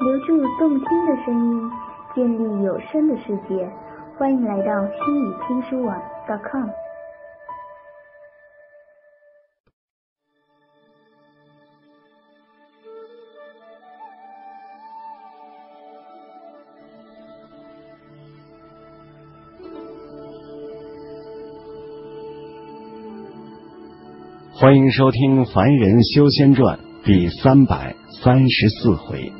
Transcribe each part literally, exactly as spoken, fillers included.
留住动听的声音，建立有声的世界。欢迎来到心语听书网 .com。 欢迎收听《凡人修仙传》第三百三十四回。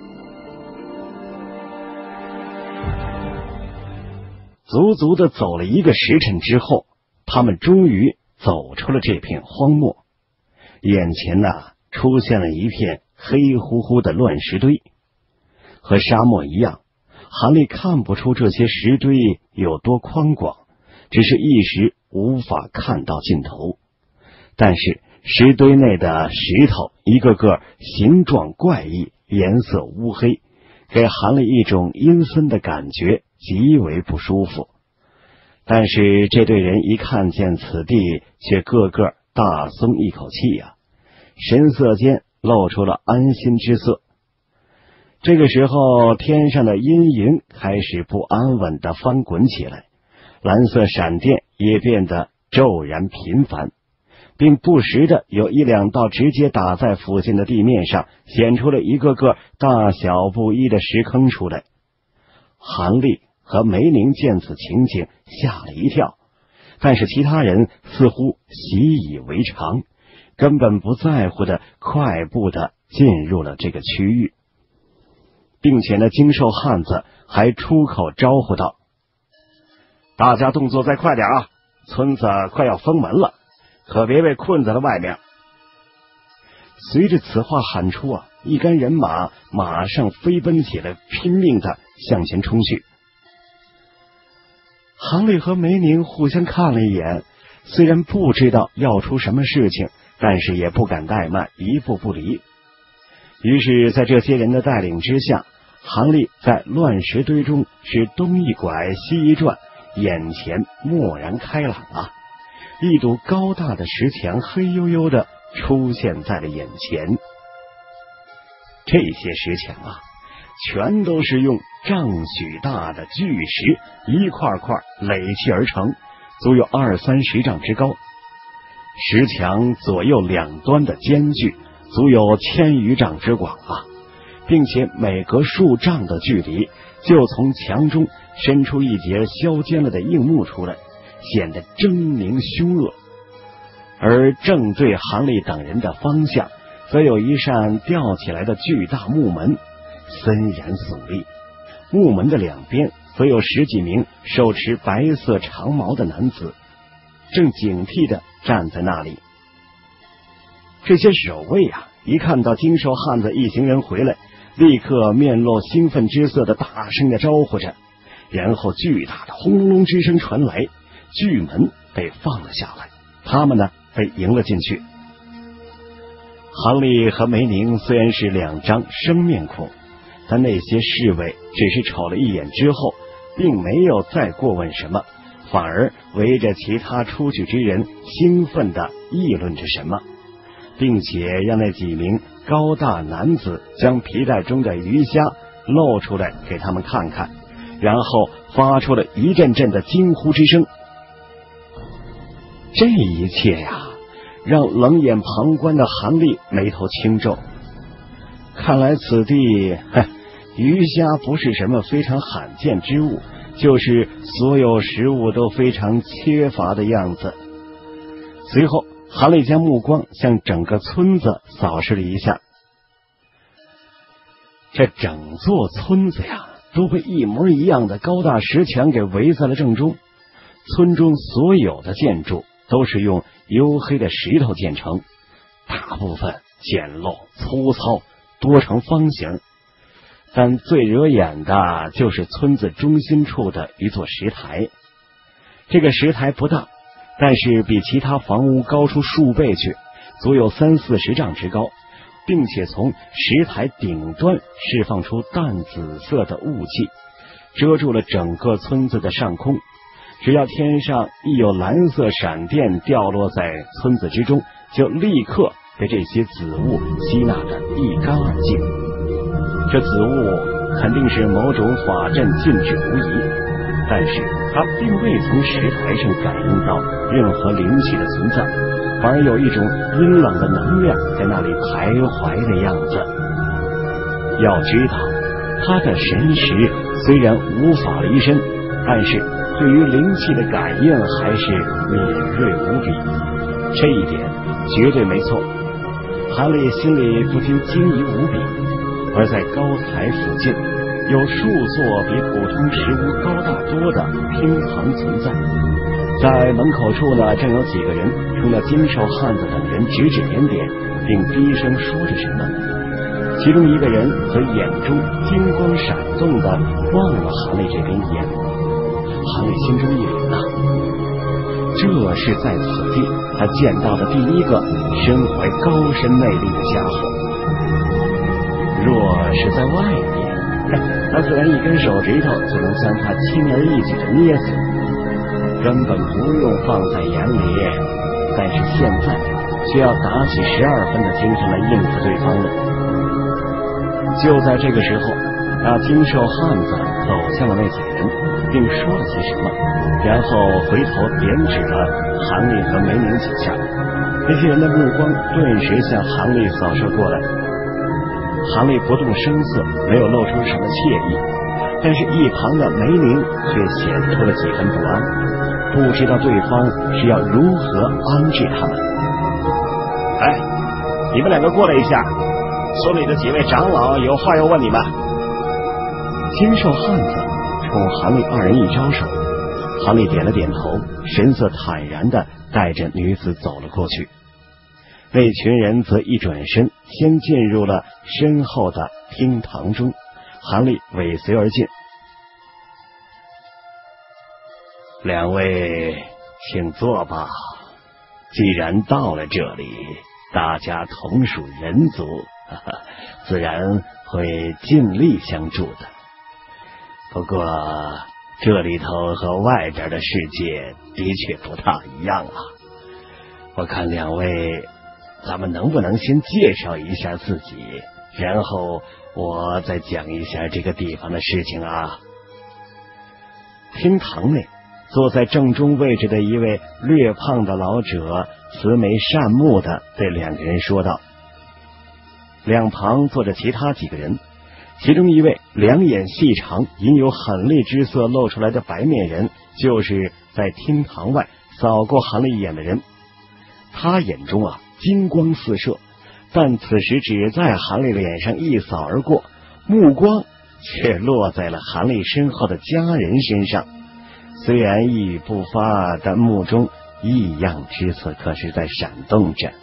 足足的走了一个时辰之后，他们终于走出了这片荒漠。眼前呢，出现了一片黑乎乎的乱石堆，和沙漠一样，韩立看不出这些石堆有多宽广，只是一时无法看到尽头。但是石堆内的石头一个个形状怪异，颜色乌黑，给韩立一种阴森的感觉，极为不舒服。但是这队人一看见此地，却个个大松一口气呀、啊，神色间露出了安心之色。这个时候，天上的阴云开始不安稳地翻滚起来，蓝色闪电也变得骤然频繁，并不时的有一两道直接打在附近的地面上，显出了一个个大小不一的石坑出来。韩立和梅宁见此情景吓了一跳，但是其他人似乎习以为常，根本不在乎的快步的进入了这个区域，并且那精瘦汉子还出口招呼道：大家动作再快点啊，村子快要封门了，可别被困在了外面。随着此话喊出啊，一干人马马上飞奔起来，拼命的向前冲去。韩立和梅宁互相看了一眼，虽然不知道要出什么事情，但是也不敢怠慢，一步不离。于是在这些人的带领之下，韩立在乱石堆中是东一拐西一转，眼前蓦然开朗啊，一堵高大的石墙黑黝黝的出现在了眼前。这些石墙啊，全都是用丈许大的巨石一块块垒砌而成，足有二三十丈之高。石墙左右两端的间距足有千余丈之广啊，并且每隔数丈的距离就从墙中伸出一截削尖了的硬木出来，显得狰狞凶恶。而正对韩立等人的方向，则有一扇吊起来的巨大木门，森然耸立。木门的两边则有十几名手持白色长矛的男子，正警惕地站在那里。这些守卫啊，一看到精瘦汉子一行人回来，立刻面露兴奋之色的大声地招呼着，然后巨大的轰隆隆之声传来，巨门被放了下来，他们呢被迎了进去。韩立和梅宁虽然是两张生面孔，但那些侍卫只是瞅了一眼之后，并没有再过问什么，反而围着其他出去之人兴奋地议论着什么，并且让那几名高大男子将皮带中的鱼虾露出来给他们看看，然后发出了一阵阵的惊呼之声。这一切呀，让冷眼旁观的韩立眉头轻皱。看来此地呵鱼虾不是什么非常罕见之物，就是所有食物都非常缺乏的样子。随后韩立将目光向整个村子扫视了一下，这整座村子呀，都被一模一样的高大石墙给围在了正中。村中所有的建筑都是用黝黑的石头建成，大部分简陋粗糙，多呈方形。但最惹眼的就是村子中心处的一座石台。这个石台不大，但是比其他房屋高出数倍去，足有三四十丈之高，并且从石台顶端释放出淡紫色的雾气，遮住了整个村子的上空。只要天上一有蓝色闪电掉落在村子之中，就立刻被这些紫雾吸纳得一干二净。这紫雾肯定是某种法阵禁制无疑，但是他并未从石台上感应到任何灵气的存在，反而有一种阴冷的能量在那里徘徊的样子。要知道，他的神识虽然无法离身，但是对于灵气的感应还是敏锐无比，这一点绝对没错。韩立心里不禁惊疑无比，而在高台附近有数座比普通石屋高大多的厅堂存在，在门口处呢，正有几个人冲着金寿汉子等人指指点点，并低声说着什么。其中一个人则眼中金光闪动的望了韩立这边一眼，韩立心中一凛呐，这是在此地他见到的第一个身怀高深魅力的家伙。若是在外面，他自然一根手指头就能将他轻而易举的捏死，根本不用放在眼里。但是现在却要打起十二分的精神来应付对方了。就在这个时候，那精瘦汉子走向了那几个人，并说了些什么，然后回头点指了韩立和梅宁几下。那些人的目光顿时向韩立扫射过来。韩立不动声色，没有露出什么惬意，但是一旁的梅宁却显出了几分不安，不知道对方是要如何安置他们。哎，你们两个过来一下，村里的几位长老有话要问你们。精瘦汉子冲韩立二人一招手，韩立点了点头，神色坦然地带着女子走了过去。那群人则一转身，先进入了身后的厅堂中，韩立尾随而进。两位请坐吧，既然到了这里，大家同属人族，呵呵，自然会尽力相助的。不过这里头和外边的世界的确不大一样啊。我看两位，咱们能不能先介绍一下自己，然后我再讲一下这个地方的事情啊？厅堂内，坐在正中位置的一位略胖的老者慈眉善目的对两个人说道。两旁坐着其他几个人，其中一位两眼细长，隐有狠厉之色露出来的白面人，就是在厅堂外扫过韩立一眼的人。他眼中啊金光四射，但此时只在韩立的脸上一扫而过，目光却落在了韩立身后的家人身上。虽然一语不发，但目中异样之色可是在闪动着。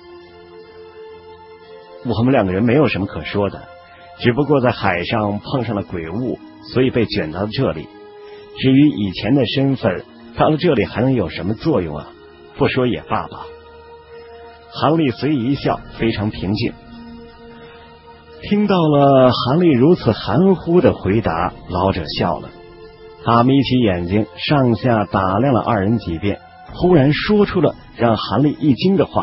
我们两个人没有什么可说的，只不过在海上碰上了鬼物，所以被卷到这里。至于以前的身份，到了这里还能有什么作用啊？不说也罢吧。韩立随意一笑，非常平静。听到了韩立如此含糊的回答，老者笑了，他眯起眼睛，上下打量了二人几遍，忽然说出了让韩立一惊的话：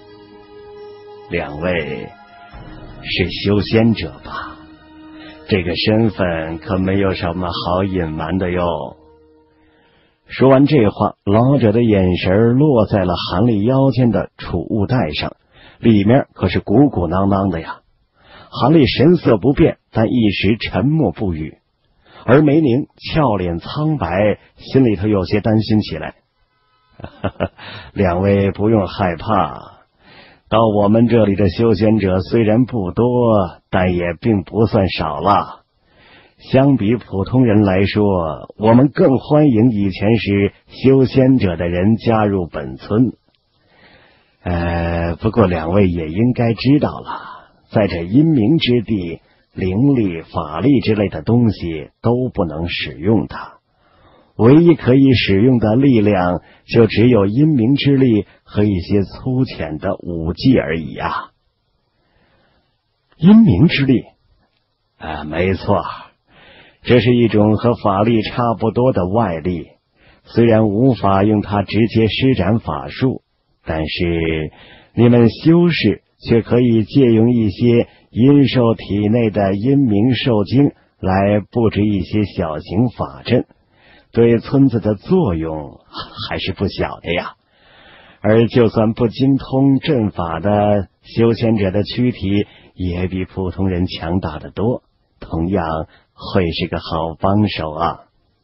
两位是修仙者吧？这个身份可没有什么好隐瞒的哟。说完这话，老者的眼神落在了韩立腰间的储物袋上，里面可是鼓鼓囊囊的呀。韩立神色不变，但一时沉默不语。而梅宁俏脸苍白，心里头有些担心起来。两位不用害怕，到我们这里的修仙者虽然不多，但也并不算少了。相比普通人来说，我们更欢迎以前是修仙者的人加入本村。呃，不过两位也应该知道了，在这阴冥之地，灵力、法力之类的东西都不能使用它，唯一可以使用的力量就只有阴冥之力和一些粗浅的武技而已啊。阴冥之力？啊，没错，这是一种和法力差不多的外力，虽然无法用它直接施展法术，但是你们修士却可以借用一些阴兽体内的阴冥兽精来布置一些小型法阵，对村子的作用还是不小的呀。而就算不精通阵法的修仙者的躯体也比普通人强大得多，同样会是个好帮手啊。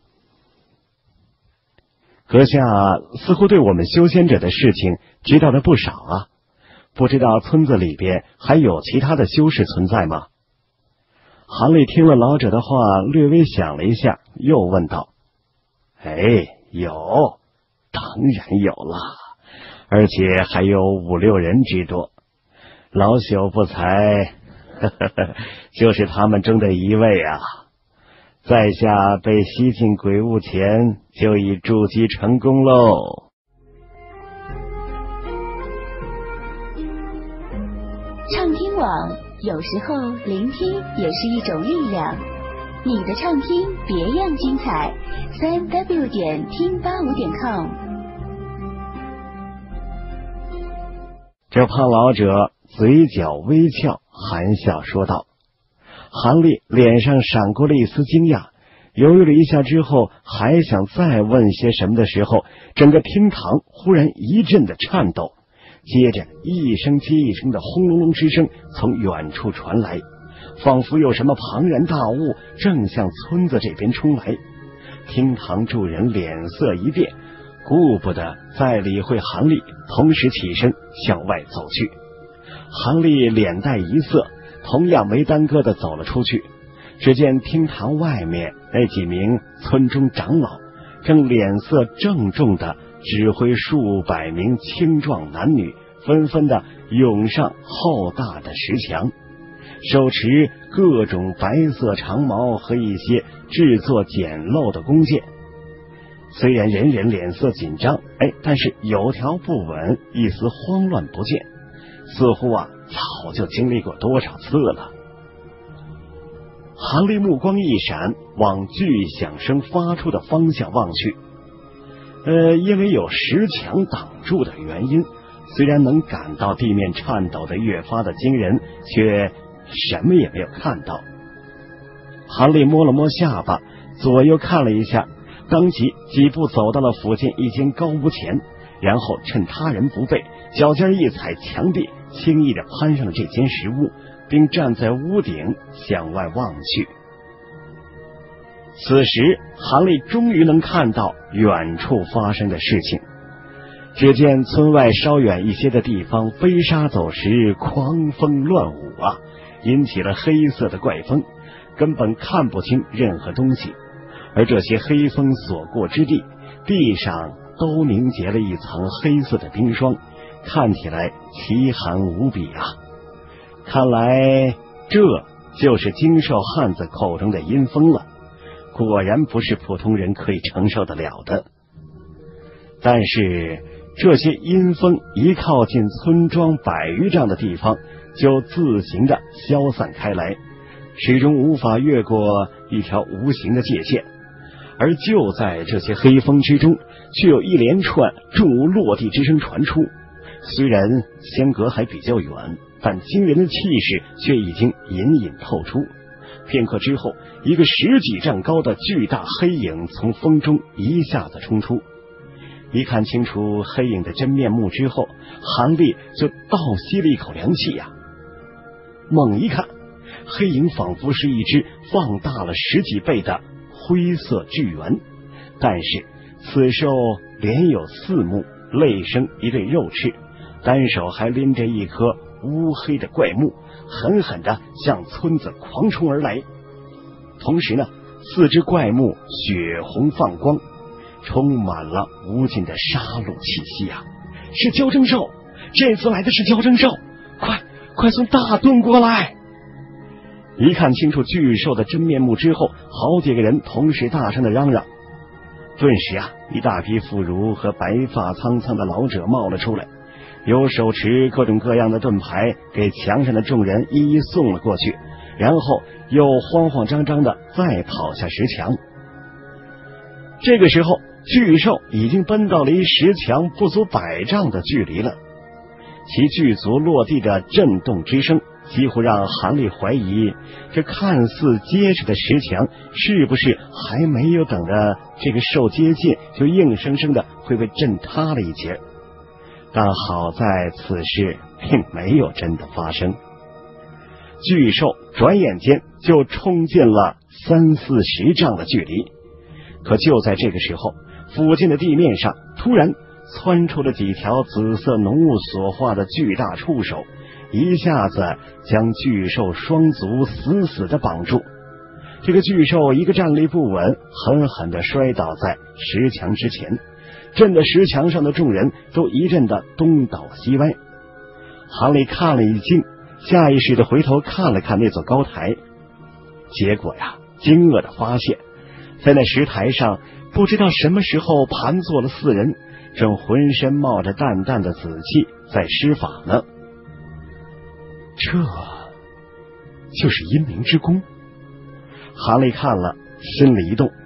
阁下似乎对我们修仙者的事情知道的不少啊，不知道村子里边还有其他的修士存在吗？韩立听了老者的话，略微想了一下，又问道：哎，有，当然有了，而且还有五六人之多。老朽不才呵呵呵就是他们中的一位啊。在下被吸进鬼雾前就已筑基成功喽。 畅听网，有时候聆听也是一种力量。你的畅听别样精彩，三 w 点听八五点 com。 这胖老者嘴角微翘，含笑说道。韩立脸上闪过了一丝惊讶，犹豫了一下之后，还想再问些什么的时候，整个厅堂忽然一阵的颤抖，接着一声接一声的轰隆隆之声从远处传来，仿佛有什么庞然大物正向村子这边冲来。厅堂众人脸色一变，顾不得再理会韩立，同时起身向外走去。韩立脸带一色，同样没耽搁的走了出去。只见厅堂外面那几名村中长老正脸色郑重的指挥数百名青壮男女纷纷的涌上浩大的石墙，手持各种白色长矛和一些制作简陋的弓箭。虽然人人脸色紧张，哎，但是有条不紊，一丝慌乱不见，似乎啊早就经历过多少次了。韩立目光一闪，往巨响声发出的方向望去。呃，因为有石墙挡住的原因，虽然能感到地面颤抖的越发的惊人，却什么也没有看到。韩立摸了摸下巴，左右看了一下，当即几步走到了附近一间高屋前，然后趁他人不备，脚尖一踩墙壁，轻易的攀上了这间石屋，并站在屋顶向外望去。此时韩立终于能看到远处发生的事情。只见村外稍远一些的地方飞沙走石，狂风乱舞啊，引起了黑色的怪风，根本看不清任何东西。而这些黑风所过之地，地上都凝结了一层黑色的冰霜，看起来奇寒无比啊。看来这就是精瘦汉子口中的阴风了，果然不是普通人可以承受得了的。但是这些阴风一靠近村庄百余丈的地方，就自行的消散开来，始终无法越过一条无形的界限。而就在这些黑风之中，却有一连串重物落地之声传出。虽然相隔还比较远，但惊人的气势却已经隐隐透出。片刻之后，一个十几丈高的巨大黑影从风中一下子冲出。一看清楚黑影的真面目之后，韩立就倒吸了一口凉气呀、啊。猛一看，黑影仿佛是一只放大了十几倍的灰色巨猿，但是此兽脸有四目，肋生一对肉翅，单手还拎着一颗乌黑的怪木，狠狠地向村子狂冲而来。同时呢，四只怪木血红放光，充满了无尽的杀戮气息啊！是蛟征兽，这次来的是蛟征兽，快快送大盾过来！一看清楚巨兽的真面目之后，好几个人同时大声的嚷嚷。顿时啊，一大批妇孺和白发苍苍的老者冒了出来，有手持各种各样的盾牌，给墙上的众人一一送了过去，然后又慌慌张张的再跑下石墙。这个时候，巨兽已经奔到离石墙不足百丈的距离了，其巨足落地的震动之声几乎让韩立怀疑，这看似结实的石墙是不是还没有等着这个兽接近，就硬生生的会被震塌了一截。但好在此事并没有真的发生，巨兽转眼间就冲进了三四十丈的距离。可就在这个时候，附近的地面上突然窜出了几条紫色浓雾所化的巨大触手，一下子将巨兽双足死死的绑住。这个巨兽一个站立不稳，狠狠地摔倒在石墙之前，震得石墙上的众人都一阵的东倒西歪。韩立看了一惊，下意识的回头看了看那座高台，结果呀，惊愕的发现，在那石台上不知道什么时候盘坐了四人，正浑身冒着淡淡的紫气在施法呢。这就是阴冥之宫。韩立看了，心里一动，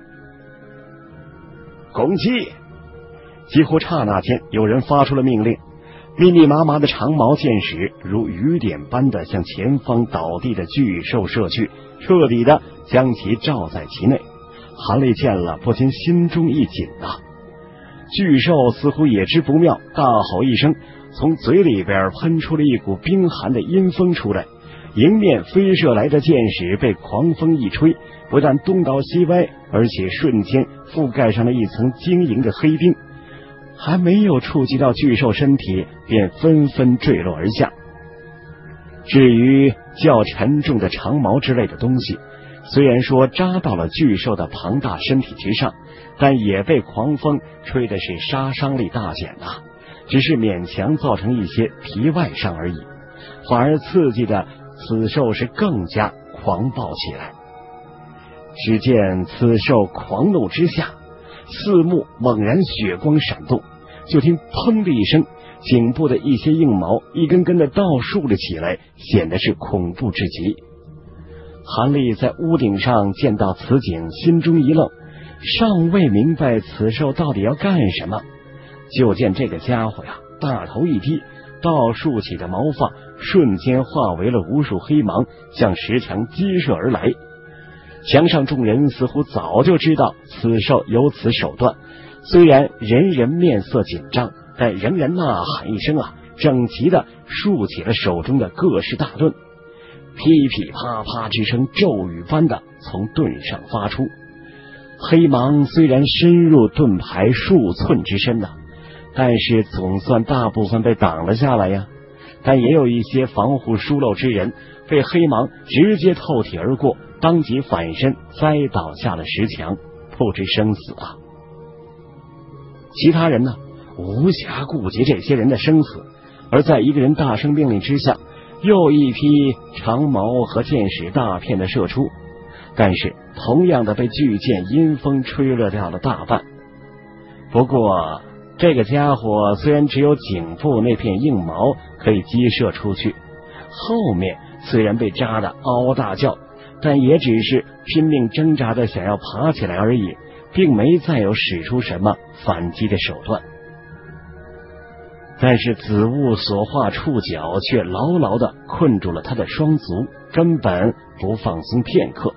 攻击！几乎刹那间，有人发出了命令，密密麻麻的长矛箭矢如雨点般的向前方倒地的巨兽射去，彻底的将其罩在其内。韩立见了，不禁心中一紧啊！巨兽似乎也知不妙，大吼一声，从嘴里边喷出了一股冰寒的阴风出来，迎面飞射来的箭矢被狂风一吹，不但东倒西歪，而且瞬间覆盖上了一层晶莹的黑冰，还没有触及到巨兽身体，便纷纷坠落而下。至于较沉重的长矛之类的东西，虽然说扎到了巨兽的庞大身体之上，但也被狂风吹的是杀伤力大减啊，只是勉强造成一些皮外伤而已，反而刺激的此兽是更加狂暴起来。只见此兽狂怒之下，四目猛然血光闪动，就听砰的一声，颈部的一些硬毛一根根的倒竖了起来，显得是恐怖至极。韩立在屋顶上见到此景，心中一愣，尚未明白此兽到底要干什么。就见这个家伙呀，大头一低，倒竖起的毛发瞬间化为了无数黑芒，向石墙激射而来。墙上众人似乎早就知道此兽有此手段，虽然人人面色紧张，但仍然呐喊一声啊，整齐的竖起了手中的各式大盾。噼噼啪啪之声骤雨般的从盾上发出，黑芒虽然深入盾牌数寸之深呐，但是总算大部分被挡了下来呀。但也有一些防护疏漏之人被黑芒直接透体而过，当即反身栽倒下了石墙，不知生死啊。其他人呢，无暇顾及这些人的生死，而在一个人大声命令之下，又一批长矛和箭矢大片的射出，但是同样的被巨箭阴风吹落掉了大半。不过这个家伙虽然只有颈部那片硬毛可以击射出去，后面虽然被扎得嗷嗷大叫，但也只是拼命挣扎的想要爬起来而已，并没再有使出什么反击的手段。但是紫雾所化触角却牢牢地困住了他的双足，根本不放松片刻。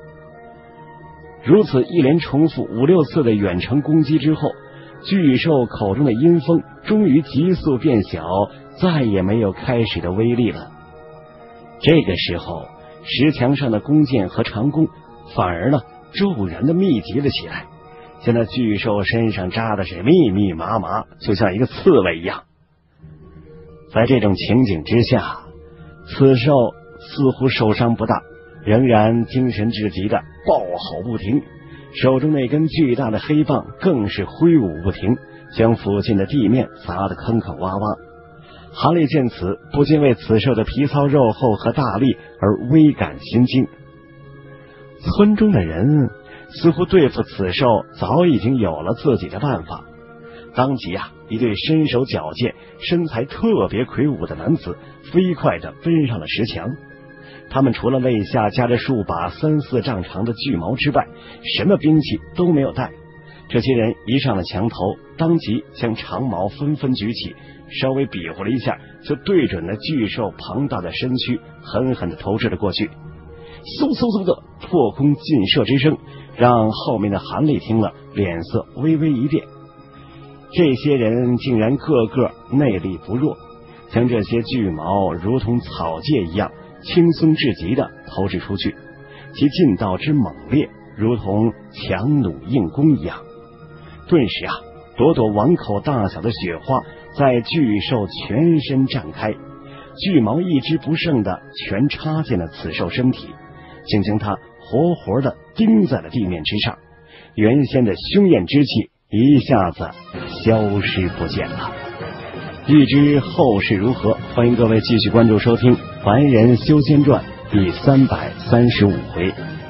如此一连重复五六次的远程攻击之后，巨兽口中的阴风终于急速变小，再也没有开始的威力了。这个时候，石墙上的弓箭和长弓反而呢骤然的密集了起来，将那巨兽身上扎的是密密麻麻，就像一个刺猬一样。在这种情景之下，此兽似乎受伤不大，仍然精神至极的暴吼不停，手中那根巨大的黑棒更是挥舞不停，将附近的地面砸得坑坑洼洼。韩立见此，不禁为此兽的皮糙肉厚和大力而微感心惊。村中的人似乎对付此兽早已经有了自己的办法，当即啊，一对身手矫健、身材特别魁梧的男子飞快地奔上了石墙。他们除了肋下夹着数把三四丈长的巨矛之外，什么兵器都没有带， 这些人一上了墙头，当即将长矛纷纷举起，稍微比划了一下，就对准了巨兽庞大的身躯狠狠地投掷了过去。嗖嗖嗖的破空劲射之声让后面的韩立听了脸色微微一变。这些人竟然个个内力不弱，将这些巨矛如同草芥一样轻松至极的投掷出去，其劲道之猛烈如同强弩硬弓一样。顿时啊，朵朵碗口大小的雪花在巨兽全身绽开，巨矛一只不剩的全插进了此兽身体，竟将它活活的钉在了地面之上，原先的凶焰之气一下子消失不见了。欲知后事如何，欢迎各位继续关注收听《凡人修仙传》第三百三十五回